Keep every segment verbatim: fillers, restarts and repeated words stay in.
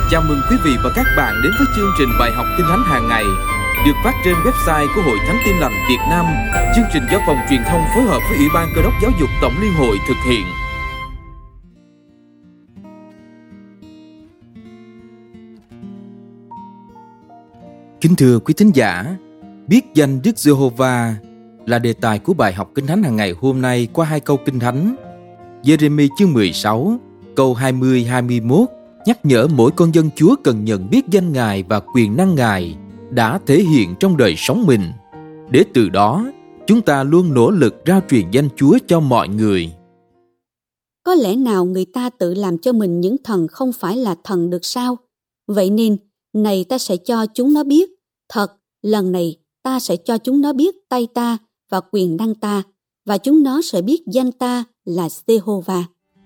Chào mừng quý vị và các bạn đến với chương trình bài học Kinh Thánh hàng ngày được phát trên website của Hội Thánh Tin Lành Việt Nam. Chương trình do Phòng Truyền thông phối hợp với Ủy ban Cơ đốc Giáo dục Tổng Liên hội thực hiện. Kính thưa quý thính giả, biết danh Đức Giê-hô-va là đề tài của bài học Kinh Thánh hàng ngày hôm nay qua hai câu Kinh Thánh. Giê-rê-mi chương mười sáu, câu hai mươi hai mươi mốt nhắc nhở mỗi con dân Chúa cần nhận biết danh Ngài và quyền năng Ngài đã thể hiện trong đời sống mình, để từ đó chúng ta luôn nỗ lực rao truyền danh Chúa cho mọi người. Có lẽ nào người ta tự làm cho mình những thần không phải là thần được sao? Vậy nên, này ta sẽ cho chúng nó biết, thật, lần này ta sẽ cho chúng nó biết tay ta và quyền năng ta, và chúng nó sẽ biết danh ta là Giê-hô-va.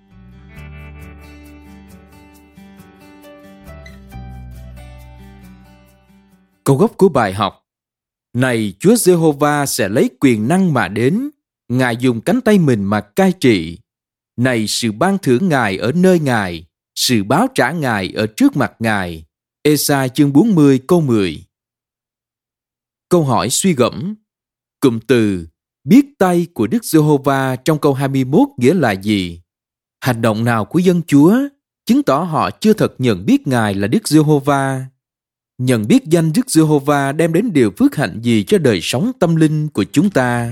Câu gốc của bài học: Này Chúa Giê-hô-va sẽ lấy quyền năng mà đến, Ngài dùng cánh tay mình mà cai trị. Này sự ban thưởng Ngài ở nơi Ngài, sự báo trả Ngài ở trước mặt Ngài. Ê-sai chương bốn mươi câu mười. Câu hỏi suy gẫm: Cụm từ biết tay của Đức Giê-hô-va trong câu hai mươi mốt nghĩa là gì? Hành động nào của dân Chúa chứng tỏ họ chưa thật nhận biết Ngài là Đức Giê-hô-va? Nhận biết danh Đức Giê-hô-va đem đến điều phước hạnh gì cho đời sống tâm linh của chúng ta?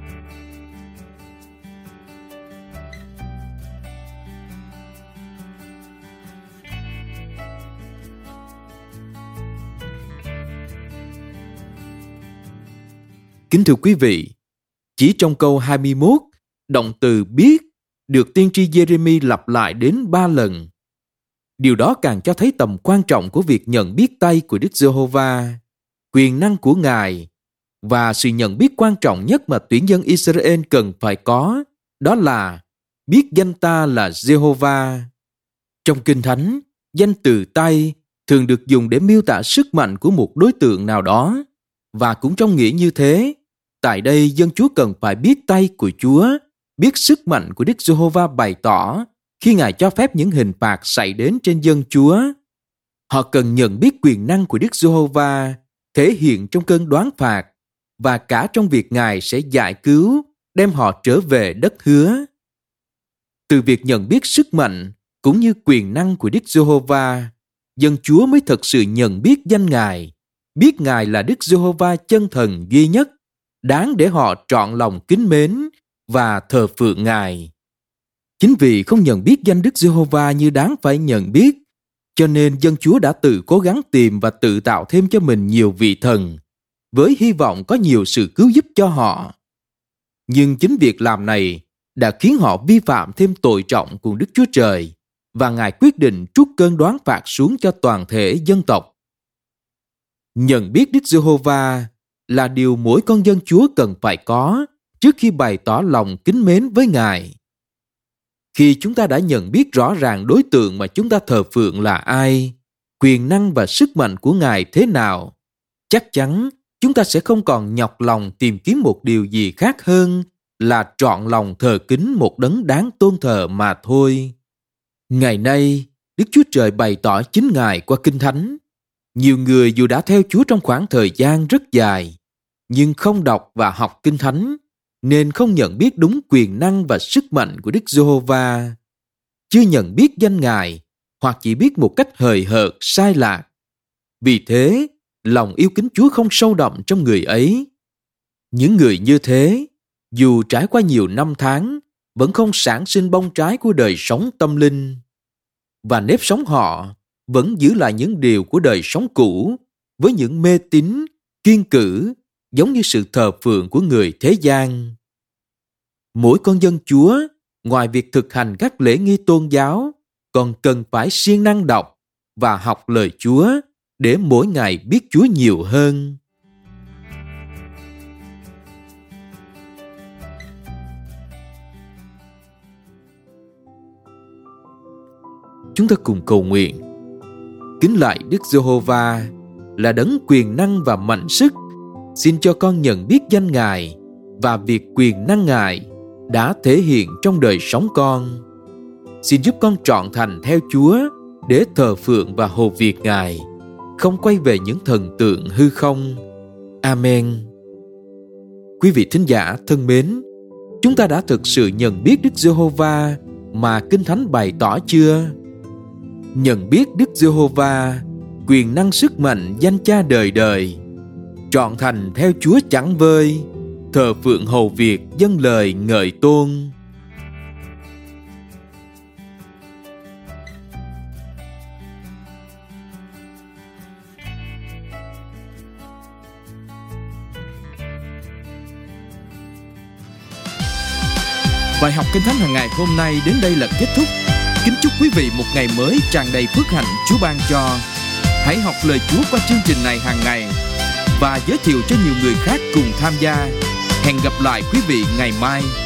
Kính thưa quý vị, chỉ trong câu hai mươi mốt, động từ biết được tiên tri Giê-rê-mi lặp lại đến ba lần. Điều đó càng cho thấy tầm quan trọng của việc nhận biết tay của Đức Giê-hô-va, quyền năng của Ngài, và sự nhận biết quan trọng nhất mà tuyển dân Israel cần phải có, đó là biết danh ta là Giê-hô-va. Trong Kinh Thánh, danh từ tay thường được dùng để miêu tả sức mạnh của một đối tượng nào đó, và cũng trong nghĩa như thế, tại đây dân Chúa cần phải biết tay của Chúa, biết sức mạnh của Đức Giê-hô-va bày tỏ khi Ngài cho phép những hình phạt xảy đến trên dân Chúa. Họ cần nhận biết quyền năng của Đức Giê-hô-va thể hiện trong cơn đoán phạt và cả trong việc Ngài sẽ giải cứu, đem họ trở về đất hứa. Từ việc nhận biết sức mạnh cũng như quyền năng của Đức Giê-hô-va, dân Chúa mới thật sự nhận biết danh Ngài, biết Ngài là Đức Giê-hô-va chân thần duy nhất, đáng để họ trọn lòng kính mến và thờ phượng Ngài. Chính vì không nhận biết danh Đức Giê-hô-va như đáng phải nhận biết, cho nên dân Chúa đã tự cố gắng tìm và tự tạo thêm cho mình nhiều vị thần, với hy vọng có nhiều sự cứu giúp cho họ. Nhưng chính việc làm này đã khiến họ vi phạm thêm tội trọng cùng Đức Chúa Trời, và Ngài quyết định trút cơn đoán phạt xuống cho toàn thể dân tộc. Nhận biết Đức Giê-hô-va là điều mỗi con dân Chúa cần phải có trước khi bày tỏ lòng kính mến với Ngài. Khi chúng ta đã nhận biết rõ ràng đối tượng mà chúng ta thờ phượng là ai, quyền năng và sức mạnh của Ngài thế nào, chắc chắn chúng ta sẽ không còn nhọc lòng tìm kiếm một điều gì khác hơn là trọn lòng thờ kính một đấng đáng tôn thờ mà thôi. Ngày nay, Đức Chúa Trời bày tỏ chính Ngài qua Kinh Thánh. Nhiều người dù đã theo Chúa trong khoảng thời gian rất dài, nhưng không đọc và học Kinh Thánh, nên không nhận biết đúng quyền năng và sức mạnh của Đức Giê-hô-va, chưa nhận biết danh Ngài, hoặc chỉ biết một cách hời hợt, sai lạc. Vì thế, lòng yêu kính Chúa không sâu đậm trong người ấy. Những người như thế, dù trải qua nhiều năm tháng, vẫn không sản sinh bông trái của đời sống tâm linh. Và nếp sống họ vẫn giữ lại những điều của đời sống cũ, với những mê tín, kiêng cữ, giống như sự thờ phượng của người thế gian. Mỗi con dân Chúa, ngoài việc thực hành các lễ nghi tôn giáo, còn cần phải siêng năng đọc và học lời Chúa để mỗi ngày biết Chúa nhiều hơn. Chúng ta cùng cầu nguyện. Kính lạy Đức Giê-hô-va là đấng quyền năng và mạnh sức, xin cho con nhận biết danh Ngài và việc quyền năng Ngài đã thể hiện trong đời sống con. Xin giúp con trọn thành theo Chúa để thờ phượng và hầu việc Ngài, không quay về những thần tượng hư không. Amen. Quý vị thính giả thân mến, chúng ta đã thực sự nhận biết Đức Giê-hô-va mà Kinh Thánh bày tỏ chưa? Nhận biết Đức Giê-hô-va, quyền năng sức mạnh danh Cha đời đời, trọn thành theo Chúa chẳng vơi, thờ phượng hầu việc dâng lời ngợi tôn. Bài học Kinh Thánh hàng ngày hôm nay đến đây là kết thúc. Kính chúc quý vị một ngày mới tràn đầy phước hạnh Chúa ban cho. Hãy học lời Chúa qua chương trình này hàng ngày và giới thiệu cho nhiều người khác cùng tham gia. Hẹn gặp lại quý vị ngày mai.